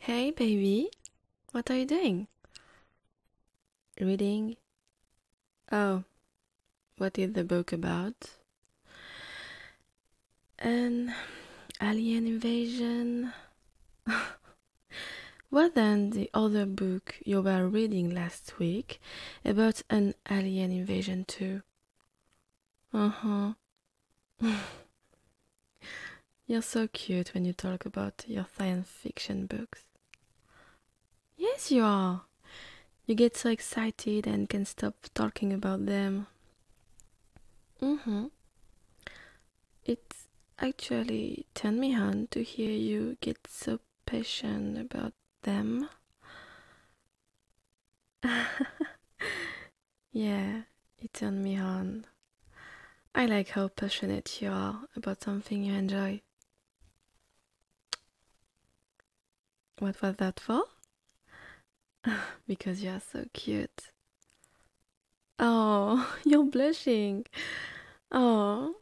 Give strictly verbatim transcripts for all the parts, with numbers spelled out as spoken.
Hey, baby, what are you doing? Reading? Oh, what is the book about? An alien invasion? What than the other book you were reading last week about an alien invasion too? Uh-huh. You're so cute when you talk about your science fiction books. Yes, you are. You get so excited and can stop talking about them. Mm-hmm. It's actually turned me on to hear you get so passionate about them. Yeah, it turned me on. I like how passionate you are about something you enjoy. What was that for? Because you are so cute. Oh, you're blushing. Oh,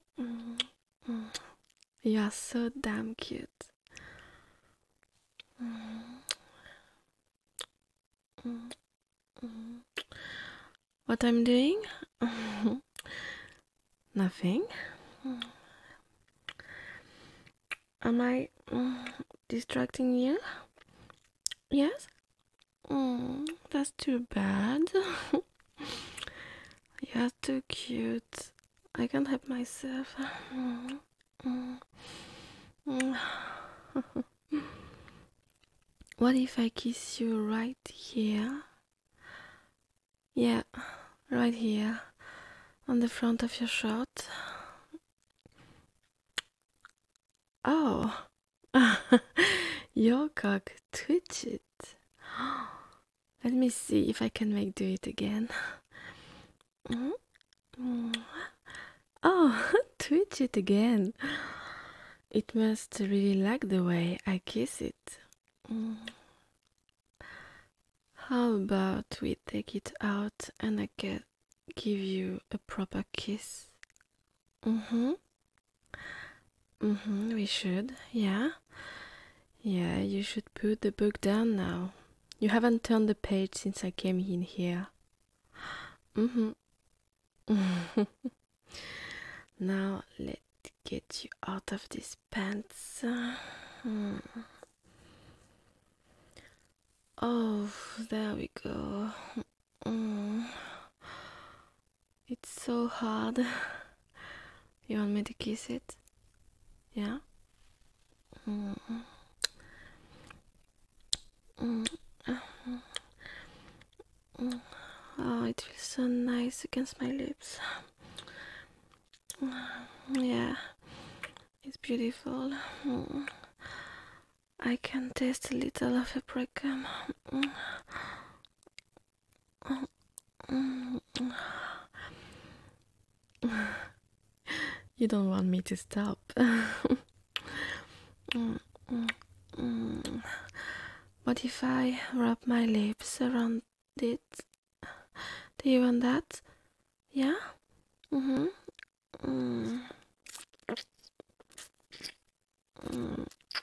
you are so damn cute. What I'm doing? Nothing. Am I mm, distracting you? Yes? Mm, that's too bad. You're too cute. I can't help myself. Mm, mm, mm. What if I kiss you right here? Yeah, right here, on the front of your shirt. Oh, your cock twitched. Let me see if I can make do it again. Oh, twitch it again. It must really like the way I kiss it. How about we take it out and I can give you a proper kiss? Mm-hmm. Mm-hmm, we should, yeah. Yeah, you should put the book down now. You haven't turned the page since I came in here. Mm-hmm. Now let's get you out of these pants. Hmm. Oh, there we go. Mm. It's so hard. You want me to kiss it? Yeah? Mm. Mm. Mm. Oh, it feels so nice against my lips. Yeah, it's beautiful. Mm. I can taste a little of a precum. Mm. Mm. You don't want me to stop. Mm. Mm. What if I rub my lips around it? Do you want that? Yeah? Mm-hmm. Mm. Mm.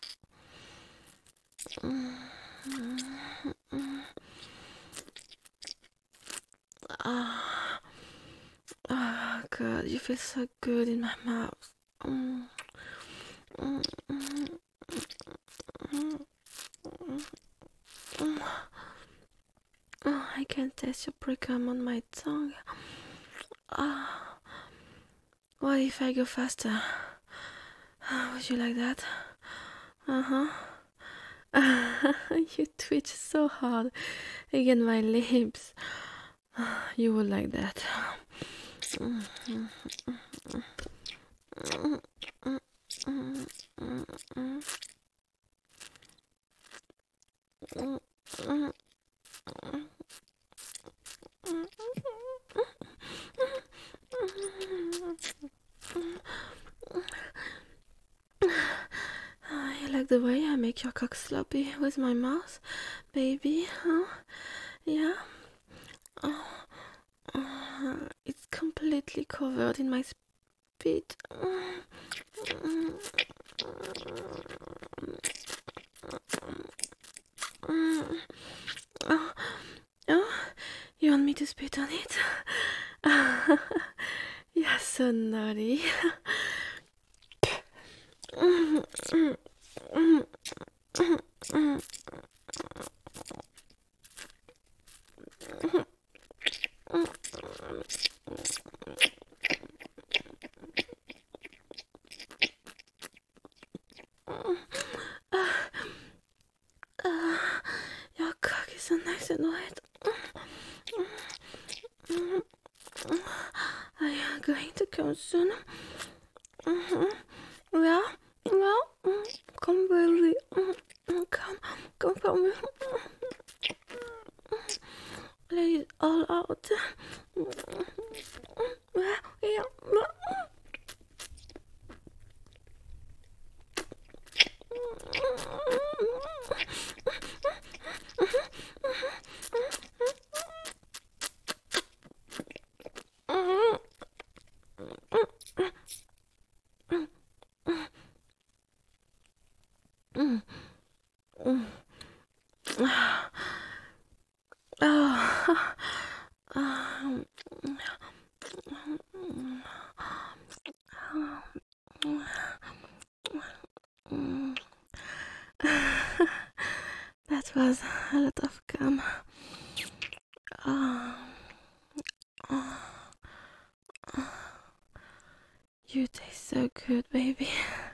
Mm. Ah, oh, God, you feel so good in my mouth. Mm. Mm. Mm. Mm. Mm. Oh, I can taste your precum on my tongue. Ah, what if I go faster? Would you like that? Uh-huh. You twitch so hard against my lips. You would like that. You like the way I make your cock sloppy with my mouth, baby? Huh? Yeah? Oh, oh, it's completely covered in my spit. to spit on it? You're so naughty. Your cock is so nice and wet. Are you going to come soon? Yeah, yeah. Come, baby. Come, come for me. Let it all out. Yeah, yeah. That was a lot of gum. Oh, oh, oh. You taste so good, baby.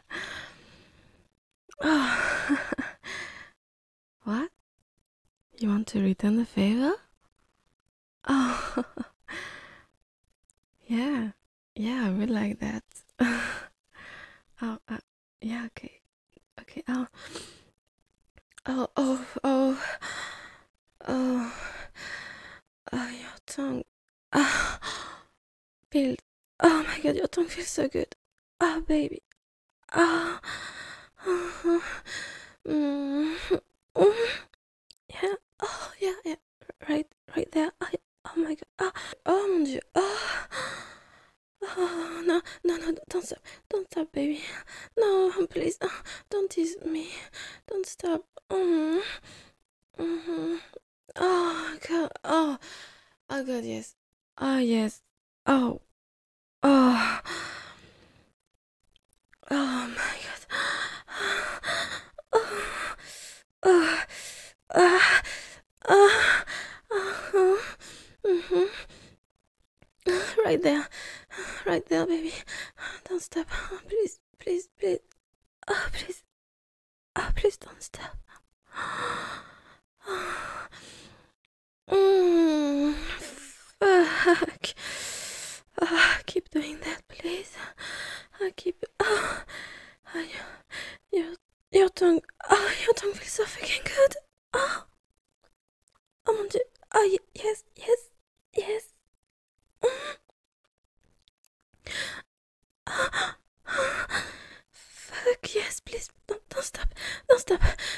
Oh. What? You want to return the favor? Oh, yeah, yeah, I would like that. Oh, uh, yeah, okay, okay. Oh, oh, oh, oh, oh, oh, your tongue. Ah, Bill. Oh my God, your tongue feels so good. Oh, baby. Ah, oh, mm, mm, yeah. Oh, yeah, yeah. Right, right there. Oh, yeah. Oh my God. Ah, oh mon Dieu. Oh. Oh, no, no, no, don't stop. Don't stop, baby. No, please. Oh, don't tease me. Don't stop. Mm. Mm-hmm. Oh, God. Oh, oh, God, yes. Oh, yes. Oh, oh. Oh, my God. Oh, oh, ah, ah, uh-huh. Mm-hmm. Right there. Right there, baby. Don't stop. Please, please, please. Oh, please. Oh, please don't stop. Mm, fuck. Oh, keep doing that, please. I keep. Oh, oh, your, your tongue. Oh, your tongue feels so fucking good. Oh, oh mon Dieu. Oh, y- yes, yes, yes. Mm. Oh, oh, fuck, yes, please. Don't, don't stop. Don't stop.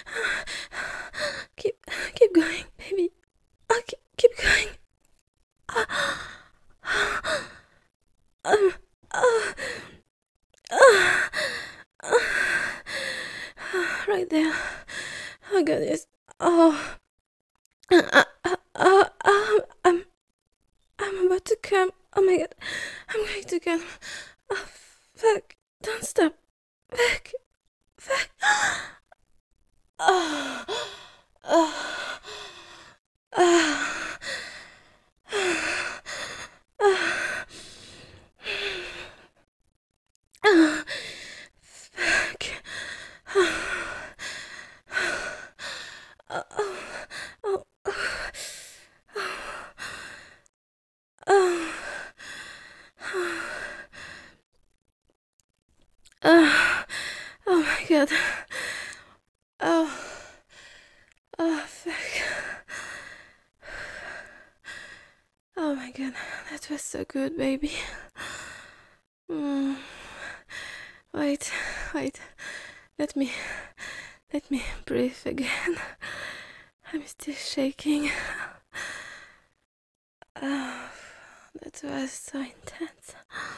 Keep, keep going, baby. Oh, keep, keep going. Oh, um, oh, oh, oh, right there. Oh, God, yes. Oh, uh, uh, uh, uh, I'm, I'm about to come. Oh my God, I'm going to come. Oh, fuck. Don't stop. Fuck. Fuck. Oh, oh, oh, oh, oh, fuck. Oh, oh, oh, oh, oh, oh my God. Oh, oh, fuck. Oh my God, that was so good, baby. Mm. Wait, wait. Let me, let me breathe again. I'm still shaking. Oh, that was so intense.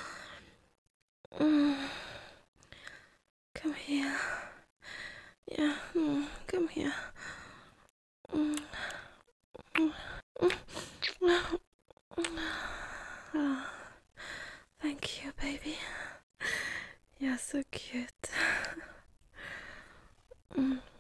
Mm. Come here. Yeah, mm, come here. Mm. Mm. Mm. cute. Mm.